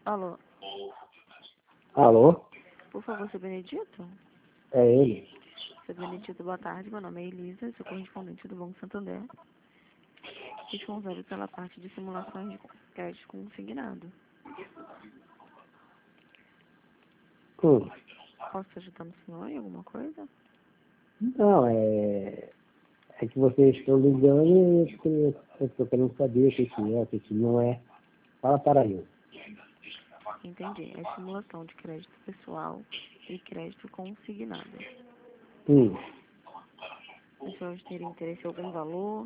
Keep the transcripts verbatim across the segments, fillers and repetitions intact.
Alô, Alô? por favor, seu Benedito? É ele? Seu Benedito, boa tarde. Meu nome é Elisa, sou correspondente do Banco Santander, responsável pela parte de simulações de crédito consignado. Hum. Posso estar ajudando o senhor em alguma coisa? Não, é... É que vocês estão ligando e eu estou querendo saber o que que é, o que que não é. Fala para eu. Entendi. É simulação de crédito pessoal e crédito consignado. Hum. Os senhores teriam interesse em algum valor?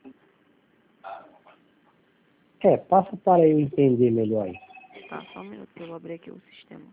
É, passa para eu entender melhor aí. Tá, só um minuto que eu vou abrir aqui o sistema.